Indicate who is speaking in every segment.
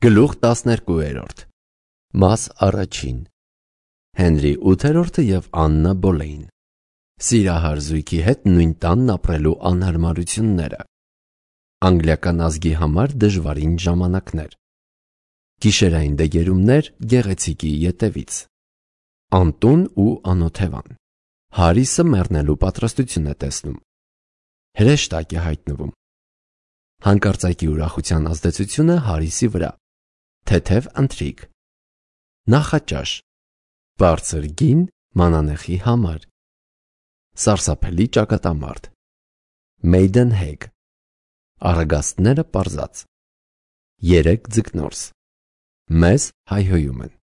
Speaker 1: Գլուխ 12 Մաս առաջին Հենրի 8-րդը և Աննա Բոլեյն Սիրահար զույգի հետ նույն տանն ապրելու անհարմարությունները Անգլիական ազգի համար դժվարին ժամանակներ Գիշերային դեգերումներ գեղեցիկի ետևից Անտուն ու անօթևան Հարիսը մեռնելու պատրաստություն է տեսնում Հրեշտակ է հայտնվում Հանկարծակի ուրախության ազդեցությունը Հարիսի վրա Թեթև ընթրիք Նախաճաշ Բարձր գին մանանեխի համար Սարսափելի ճակատամարտ Մեյդենհեգ Առագաստները պարզած 3 ձկնորս Մեզ հայհոյում են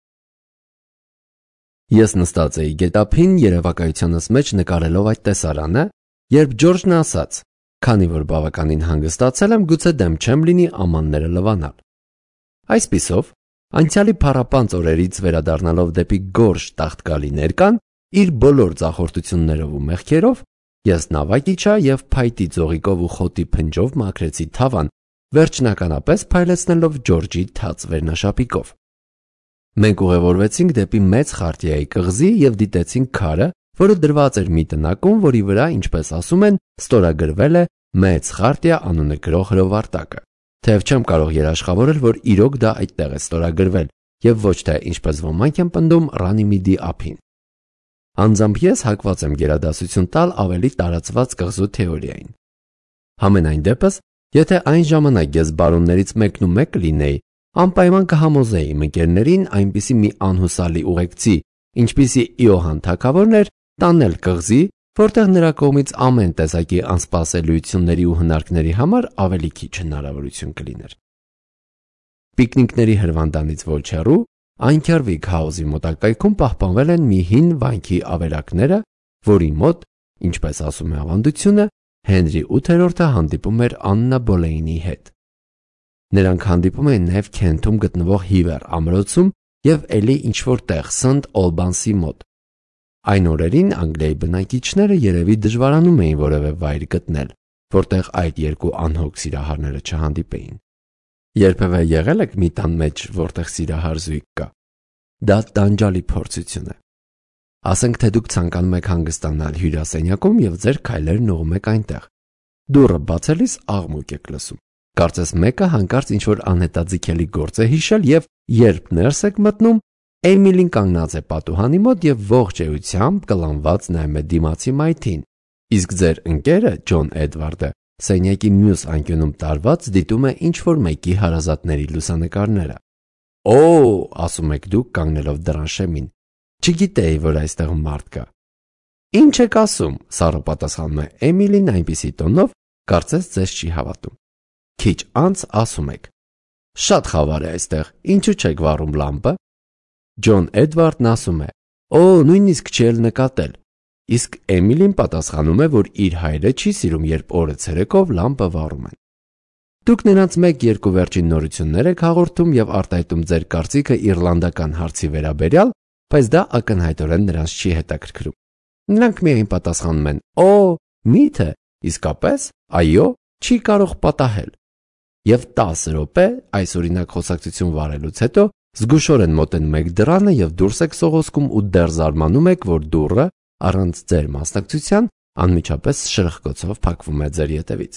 Speaker 1: Ես նստած էի գետափին երևակայությանս մեջ նկարելով այդ տեսարանը, երբ Ջորջն ասաց, քանի որ բավականին հանգստացել եմ, գուցե դեմ չեմ լինի ամանները լվանալ։ Այսպիսով, անցյալի փառապանծ օրերից վերադառնալով դեպի գորշ տաղտկալի ներկան, իր բոլոր ձախորդություններով ու մեղքերով, ես նավակ իջա և փայտի ձողիկով ու խոտի փնջով մաքրեցի թավան, վերջնականապես փայլեցնելով Ջորջի թաց վերնաշապիկով։ Մենք ուղևորվեցինք դեպի մեծ խարտիայի կղզի և դիտեցինք քարը, որը դրված էր մի տնակում, որի վրա, ինչպես ասում են, ստորագրվել է Մեծ խարտիա անունը կրող հրովարտակը։ Թեև չեմ կարող երաշխավորել, որ իրոք դա այդտեղ է ստորագրվել, և ոչ թե, ինչպես ոմանք են պնդում, Ռանիմիդի ափին։ Անձամբ ես հակված եմ գերադասություն տալ ավելի տարածված կղզու թեորիային։ Համենայն դեպս, եթե այն ժամանակ ես բարոններից մեկն ու մեկ լինեի, անպայման կհամոզեի իմ ընկերներին այնպիսի մի անհուսալի ուղեկցի, ինչպիսի Իոհան թագավորն էր, տանել կղզի, որտեղ նրա կողմից ամեն տեսակի անսպասելիությունների ու հնարքների համար ավելի քիչ հնարավորություն կլիներ։ Պիկնիկների հրվանդանից ոչ հեռու, Այնքյարվիկ Հաուզի մոտակայքում պահպանվել են մի հին վանքի ավերակները, որի մոտ, ինչպես ասում է ավանդությունը, Հենրի 8-րդը հանդիպում էր Աննա Բոլեյնի հետ։ Նրանք հանդիպում էին նաև Քենթում գտնվող Հիվեր ամրոցում և էլի ինչ-որ տեղ Սնտ Օլբանսի մոտ։ Այն օրերին Անգլիայի բնակիչները երևի դժվարանում էին որևէ վայր գտնել, որտեղ այդ երկու անհոգ սիրահարները չհանդիպեին։ Երբևէ եղել եք մի տան մեջ, որտեղ սիրահար զույգ կա։ Դա տանջալի փորձություն է։ Ասենք թե դուք ցանկանում եք հանգստանալ հյուրասենյակում և ձեր քայլերն ուղղում եք այնտեղ։ Դուռը բացելիս աղմուկ եք լսում։ Կարծես մեկը հանկարծ ինչ-որ անհետաձգելի գործ է հիշել և երբ ներս եք մտնում, Էմիլին կանգնած է պատուհանի մոտ և ողջ էությամբ կլանված նայում է դիմացի մայթին, իսկ ձեր ընկերը Ջոն Էդվարդը սենյակի մյուս անկյունում տարված դիտում է ինչ-որ մեկի հարազատների լուսանկարները։ Օ՜, ասում եք դուք կանգնելով դռան շեմին, չգիտեի, որ այստեղ մարդ կա։ Ինչ եք ասում, սառը պատասխանում է Էմիլին այնպիսի տոնով, կարծես ձեզ չի հավատում։ Քիչ անց ասում եք. Շատ խավար է այստեղ, ինչու չեք վառում լամպը։ Ջոն Էդվարդն ասում է. Օ, նույնիսկ չի էլ նկատել։ Իսկ Էմիլին պատասխանում է, որ իր հայրը չի սիրում, երբ օրը ցերեկով լամպը վառում են։ Դուք նրանց 1-2 վերջին նորություններ եք հաղորդում և արտահայտում ձեր կարծիքը իռլանդական հարցի վերաբերյալ, բայց դա ակնհայտորեն նրանց չի հետաքրքրում։ Նրանք միայն պատասխանում են. Օ, մի՞թե, իսկապես, այո, չի կարող պատահել։ Եվ 10 րոպե այս օրինակ խոսակցություն վարելուց հետո զգուշորեն մոտենում եք դռանը և դուրս եք սողոսկում ու դեռ զարմանում եք, որ դուռը, առանց ձեր մասնակցության, անմիջապես շրխկոցով փակվում է ձեր ետևից։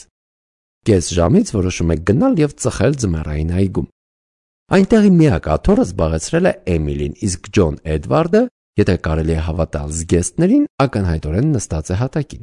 Speaker 1: Կես ժամից որոշում եք գնալ և ծխել ձմեռային այգում։ Այնտեղի միակ աթոռը զբաղեցրել է Էմիլին, իսկ Ջոն Էդվարդը, եթե կարելի է հավատալ զգեստներին, ակնհայտորեն նստած է հատակին։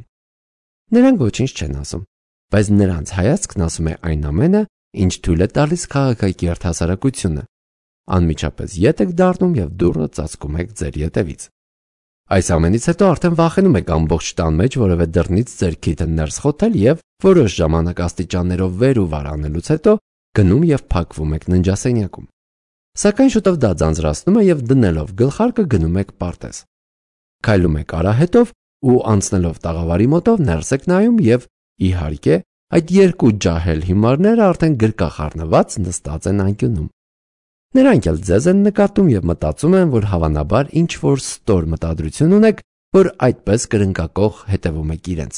Speaker 1: Նրանք ոչինչ չեն ասում, բայց նրանց հայացքն ասում է այն ամենը, ինչ թույլ է տալիս քաղաքակիրթ հասարակությունը։ Անմիջապես ետ եք դառնում և դուռը ծածկում եք ձեր ետևից։ Այս ամենից հետո արդեն վախենում եք ամբողջ տան մեջ որևէ դռնից ձեր քիթը ներս խոթել և որոշ ժամանակ աստիճաններով վեր ու վար անելուց հետո գնում և փակվում եք ննջասենյակում։ Սակայն շուտով դա ձանձրացնում է և դնելով գլխարկը գնում եք պարտեզ։ Քայլում եք արահետով ու անցնելով տաղավարի մոտով ներս եք նայում և, իհարկե, այդ երկու ջահել հիմարները արդեն գրկախառնված նստած են անկյունում։ Նրանք էլ ձեզ են նկատում և մտածում են, որ հավանաբար ինչ-որ ստոր մտադրություն ունեք, որ այդպես կրնկակոխ հետևում եք իրենց։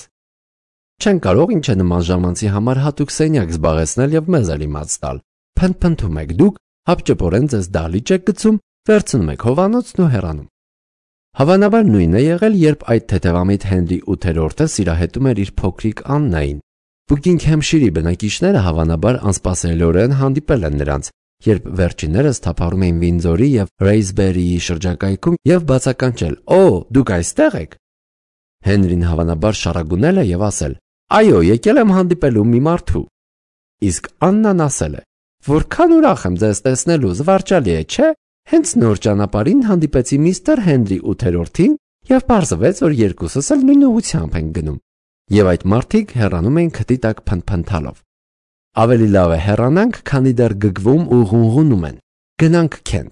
Speaker 1: Չեն կարող ինչ է նման ժամանցի համար հատուկ սենյակ զբաղեցնել և մեզ էլ իմաց տալ։ Փնթփնթում եք դուք, հապճեպորեն ձեզ դահլիճ եք գցում, վերցնում եք հովանոցն ու հեռանում։ Հավանաբար նույնն է եղել, երբ այդ թեթևամիտ Հենրի 8-րդը սիրահետում էր իր փոքրիկ Աննային։ Բուքինգհեմշիրի բնակիչները հավանաբար անսպասելիորեն հանդիպել են նրանց, երբ վերջիններս թափառում էին Վինդզորի և Ռեյսբերիի շրջակայքում և բացականչել. «Օ, դուք այստեղ եք»։ Հենրին հավանաբար շառագունել է և ասել. «Այո, եկել եմ հանդիպելու մի մարդու»։ Իսկ Աննան ասել է. «Որքան ուրախ եմ ձեզ տեսնելու, զվարճալի է, չէ՞։ Հենց նոր ճանապարհին հանդիպեցի միստր Հենրի 8-րդին և պարզվեց, որ երկուսս էլ նույն ուղղությամբ ենք գնում»։ Եվ այդ մարդիկ հեռանում էին քթի տակ փնթփնթալով։ Ավելի լավ է հեռանանք, քանի դեռ գգվում ու ղունղունում են։ Գնանք Քենթ։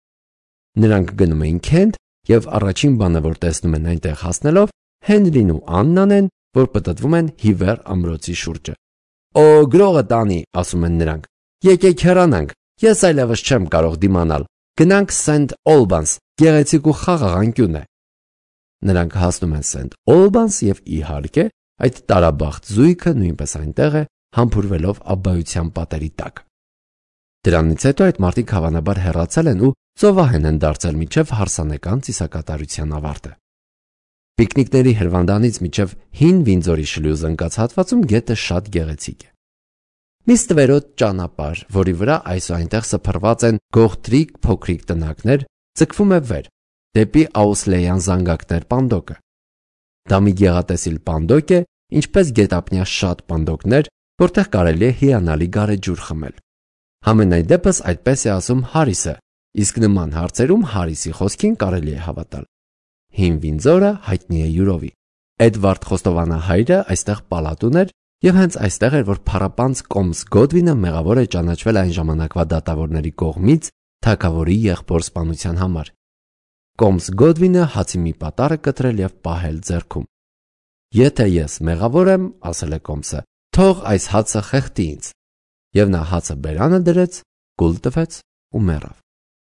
Speaker 1: Նրանք գնում էին Քենթ և առաջին բանը, որ տեսնում են այնտեղ հասնելով, Հենրին ու Աննան են, որ պտտվում են հիվեռ ամրոցի շուրջը։ «Օ, գրողը տանի», ասում են նրանք։ «Եկեք հեռանանք, ես այլևս չեմ կարող դիմանալ։ Գնանք Սենթ Օլբանս, գեղեցիկ ու խաղաղ անկյուն է»։ Նրանք հասնում են Սենթ Օլբանս և իհարկե այդ տարաբախտ զույգը նույնպես այնտեղ է, համբուրվելով աբբայության պատերի տակ։ Դրանից հետո այդ մարդիկ հավանաբար հեռացել են ու ծովահեն են դարձել մինչև հարսանեկան ծիսակատարության ավարտը։ Պիկնիկների հրվանդանից մինչև հին Վինդզորի շլյուզ ընկած հատվածում գետը շատ գեղեցիկ է։ Մի ստվերոտ ճանապարհ, որի վրա այս ու այնտեղ սփռված են գողտրիկ փոքրիկ տնակներ, ձգվում է վեր, դեպի Աուսլեյան զանգակներ պանդոկը։ Դա մի գեղատեսիլ պանդոկ է, ինչպես գետափնյա շատ պանդոկներ, որտեղ կարելի է հիանալի գարեջուր խմել։ Համենայն դեպս այդպես է ասում Հարիսը, իսկ նման հարցերում Հարիսի խոսքին կարելի է հավատալ։ Հին Վինդզորը հայտնի է յուրովի։ Էդվարդ Խոստովանահայրը այստեղ պալատ ուներ և հենց այստեղ էր, որ փառապանծ Կոմս Գոդվինը մեղավոր է ճանաչվել այն ժամանակվա դատավորների կողմից թագավորի եղբոր սպանության համար։ Կոմս Գոդվինը հացի մի պատառ է կտրել և պահել ձեռքում։ «Եթե ես մեղավոր եմ, ասել է Կոմսը, թող այս հացը խեղդի ինձ»։ Եվ նա հացը բերանը դրեց, կուլ տվեց ու մեռավ։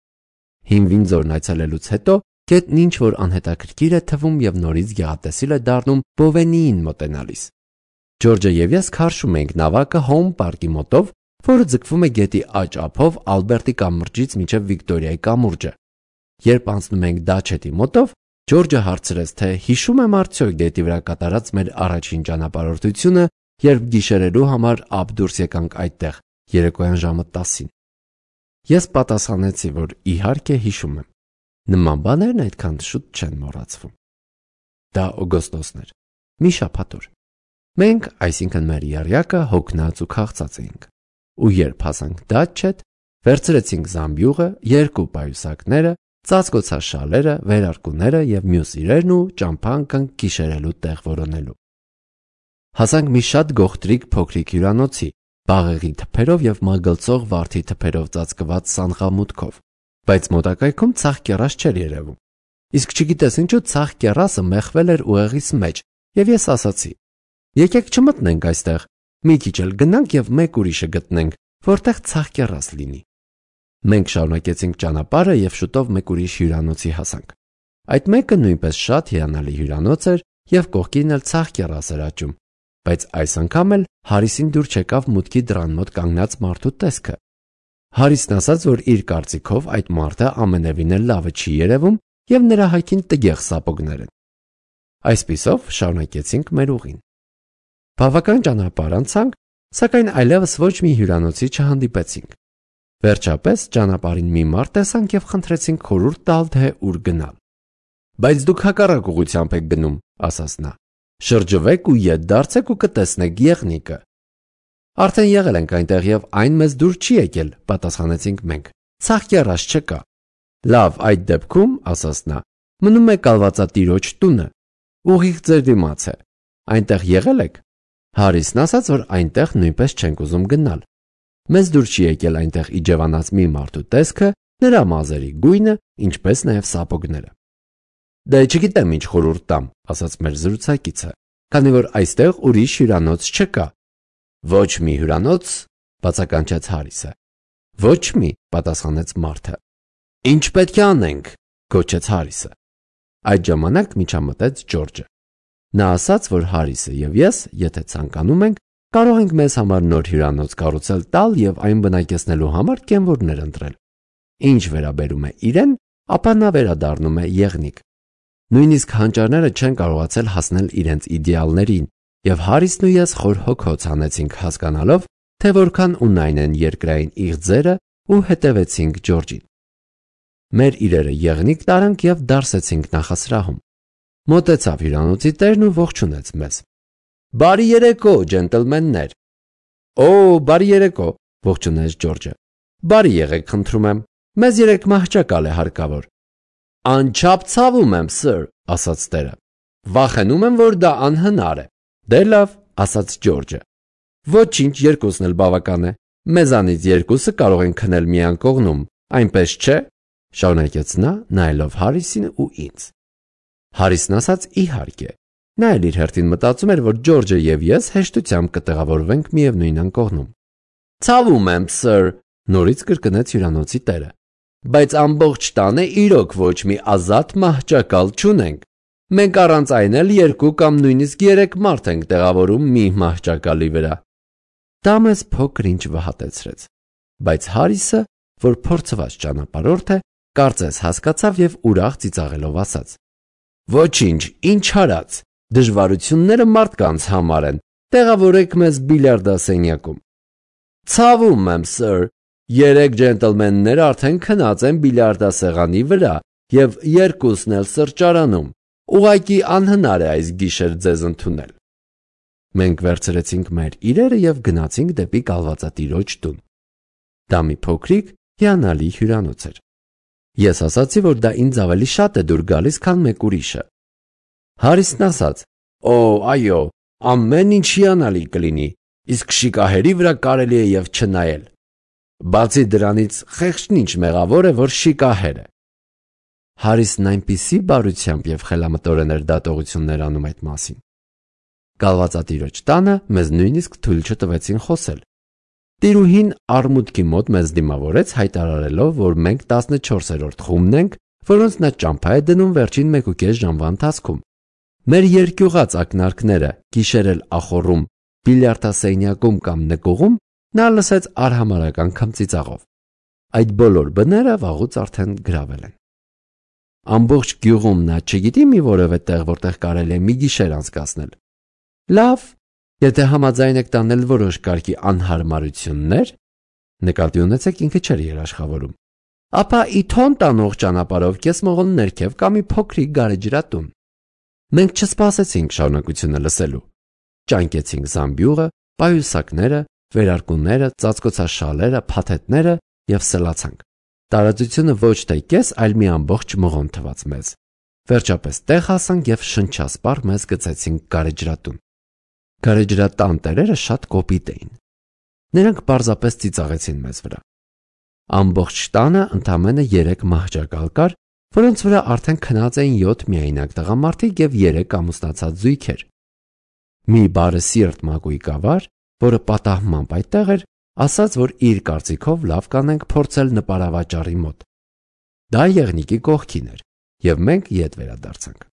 Speaker 1: Հին Վինդզորն այցելելուց հետո գետն ինչ որ անհետաքրքիր է թվում և նորից գեղատեսիլ է դառնում Բովենիին մոտենալիս։ Ջորջը և ես քարշում էինք նավակը Հոում պարկի մոտով, որը ձգվում է գետի աջ ափով Ալբերտի կամուրջից մինչև Վիկտորիայի կամուրջը։ Երբ անցնում էինք Դաչետի մոտով, Ջորջը հարցրեց, թե հիշում եմ արդյոք գետի վրա կատարած մեր առաջին ճանապարհորդությունը, երբ գիշերելու համար ափ դուրս եկանք այդտեղ երեկոյան ժամը 10-ին։ Ես պատասխանեցի, որ իհարկե հիշում եմ։ Նման բաներն այդքան շուտ չեն մոռացվում։ Դա օգոստոսն էր, մի շաբաթ օր։ Մենք, այսինքն մեր եռյակը, հոգնած ու քաղցած էինք։ Ու երբ հասանք Դաչետ, վերցրեցինք զամբյուղը, երկու պայուսակները, ծածկոցաշալերը, վերարկուները և մյուս իրերն ու ճամփա ընկանք գիշերելու տեղ որոնելու։ Հասանք մի շատ գողտրիկ փոքրիկ հյուրանոցի, բաղեղի թփերով և մագլցող վարդի թփերով ծածկված սանղամուտքով, բայց մոտակայքում ցախ կեռաս չէր երևում։ Իսկ չգիտես ինչու ցախ կեռասը մեխվել էր ուղեղիս մեջ, և ես ասացի. «Եկեք չմտնենք այստեղ, մի քիչ էլ գնանք և մեկ ուրիշը գտնենք, որտեղ ցախ կեռաս լինի»։ Մենք շարունակեցինք ճանապարհը և շուտով մեկ ուրիշ հյուրանոցի հասանք։ Այդ մեկը նույնպես շատ հիանալի հյուրանոց էր և կողքին էլ ցախ կեռաս էր աճում, բայց այս անգամ էլ Հարիսին դուր չեկավ մուտքի դռան մոտ կանգնած մարդու տեսքը։ Հարիսն ասաց, որ իր կարծիքով այդ մարդը ամենևին էլ լավը չի երևում և նրա հայքին տգեղ սապոգներ են։ Այսպիսով շարունակեցինք մեր ուղին։ Բավական ճանապարհ անցանք, սակայն այլևս ոչ մի հյուրանոցի չհանդիպեցինք։ Վերջապես ճանապարհին մի մարդ տեսանք և խնդրեցինք խորհուրդ տալ, թե ուր գնալ։ «Բայց դուք հակառակ ուղղությամբ եք գնում», ասաց նա։ «Շրջվեք ու ետ դարձեք ու կտեսնեք եղնիկը»։ «Արդեն եղել ենք այնտեղ և այն մեզ դուր չի եկել», պատասխանեցինք մենք։ «Ցախ կեռաս չկա»։ «Լավ, այդ դեպքում», ասաց նա, «մնում է կալվածատիրոջ տունը։ Ուղիղ ձեր դիմաց է։ Այնտեղ եղել եք»։ Հարիսն ասաց, որ այնտեղ նույնպես չենք ուզում գնալ։ Մեզ դուր չի եկել այնտեղ իջևանած մի մարդու տեսքը, նրա մազերի գույնը, ինչպես նաև սապոգները։ «Դե չգիտեմ ինչ խորհուրդ տամ», ասաց մեր զրուցակիցը, «քանի որ այստեղ ուրիշ հյուրանոց չկա»։ «Ոչ մի հյուրանոց», բացականչեց Հարիսը։ «Ոչ մի», պատասխանեց մարդը։ «Ինչ պետք է անենք», գոչեց Հարիսը։ Այդ ժամանակ միջամտեց Ջորջը։ Նա ասաց, որ Հարիսը և ես, եթե ցանկանում ենք, կարող ենք մեզ համար նոր հյուրանոց կառուցել տալ եւ այն բնակեցնելու համար կենվորներ ընտրել։ Ինչ վերաբերում է իրեն, ապա նա վերադառնում է եղնիկ։ Նույնիսկ հանճարները չեն կարողացել հասնել իրենց իդեալներին, եւ Հարիսն ու ես խոր հոգոց հանեցինք հասկանալով, թե որքան ունայն են երկրային իղձերը ու հետևեցինք Ջորջին։ Մեր իրերը եղնիկ տարանք եւ դարսեցինք նախասրահում։ Մոտեցավ հյուրանոցի տերն ու ողջունեց մեզ։ Բարի երեկո, ջենտլմեններ։ Օ, բարի երեկո, ողջունեց Ջորջը։ Բարի եղեք, խնդրում եմ։ Մեզ 3 մահճակալ է հարկավոր։ Անչափ ցավում եմ, սըր, ասաց տերը։ Վախենում եմ, որ դա անհնար է։ Դե լավ, ասաց Ջորջը։ Ոչինչ, երկուսն էլ բավական է։ Մեզանից երկուսը կարող են քնել մի անկողնում, այնպես չէ, շարունակեց նա, նայելով Հարիսին ու ինձ։ Հարիսն ասաց իհարկե։ Նա էլ իր հերթին մտածում էր, որ Ջորջը եւ ես հեշտությամբ կտեղավորվենք միևնույն անկողնում։ Ցավում եմ, սըր, նորից կրկնեց հյուրանոցի տերը։ Բայց ամբողջ տանը իրոք ոչ մի ազատ մահճակալ չունենք։ Մենք առանց այն էլ 2 կամ նույնիսկ 3 մարդ ենք տեղավորում մի մահճակալի վրա։ Դա մեզ փոքր-ինչ վհատեցրեց, բայց Հարիսը, որ փորձված ճանապարհորդ է, կարծես հասկացավ եւ ուրախ ծիծաղելով ասաց. Ոչինչ, ինչ արած, դժվարությունները մարդկանց համար են, տեղավորեք մեզ բիլիարդասենյակում։ Ցավում եմ, սըր, 3 ջենտլմեններ արդեն քնած են բիլիարդասեղանի վրա եւ 2-ն էլ սրճարանում։ Ուղղակի անհնար է այս գիշեր ձեզ ընդունել։ Մենք վերցրեցինք մեր իրերը եւ գնացինք դեպի կալվածատիրոջ տուն։ Դա մի փոքրիկ, հիանալի հյուրանոց էր։ Ես ասացի, որ դա ինձ ավելի շատ է դուր գալիս, քան մեկ ուրիշը։ Հարիսն ասաց. Օ, այո, ամեն ինչ հիանալի կլինի, իսկ շիկահերի վրա կարելի է եւ չնայել։ Բացի դրանից, խեղճն ինչ մեղավոր է, որ շիկահեր է։ Հարիսն այնպիսի բարությամբ եւ խելամտորեն էր դատողություններ անում այդ մասին։ Կալվածատիրոջ տանը մեզ նույնիսկ թույլ չտվեցին խոսել։ Տիրուհին արմուտքի մոտ մեզ դիմավորեց, հայտարարելով, որ մենք 14-րդ խումբն ենք, որոնց նա ճամփա է դնում վերջին 1.5 ժամվա ընթացքում։ Մեր երկյուղած ակնարկները գիշերել ախոռում, բիլիարդասենյակում կամ նկուղում նա լսեց արհամարհակ անգամ ծիծաղով։ Այդ բոլոր բները վաղուց արդեն գրավել են։ Ամբողջ գյուղում նա չգիտի մի որևէ տեղ, որտեղ կարելի է մի գիշեր անցկացնել։ Լավ, եթե համաձայն եք տանել որոշ կարգի անհարմարություններ, նկատի ունեցեք ինքը չէր երաշխավորում, ապա իթոն տանող ճանապարհով կեսմողոն ներքև կամ մի փոքրիկ գարեջրատուն։ Մենք չսպասեցինք շարունակությունը լսելու։ Ճանկեցինք զամբյուղը, պայուսակները, վերարկուները, ծածկոցաշալերը, փաթեթները եւ սլացանք։ Տարածությունը ոչ թե կես, այլ մի ամբողջ մղոն թվաց մեզ։ Վերջապես տեղ հասանք եւ շնչասպառ մեզ գցեցինք գարեջրատուն։ Գարեջրատան տերերը շատ կոպիտ էին։ Նրանք պարզապես ծիծաղեցին մեզ վրա։ Ամբողջ տանը ընդամենը 3 մահճակալ կար, որոնց վրա արդեն քնած էին 7 միայնակ տղամարդիկ եւ 3 ամուսնացած զույգեր։ Մի բարեսիրտ մակույկավար, որը պատահմամբ այդտեղ էր, ասաց, որ իր կարծիքով լավ կանենք փորձել նպարավաճառի մոտ։ Դա եղնիկի կողքին էր, եւ մենք ետ վերադարձանք։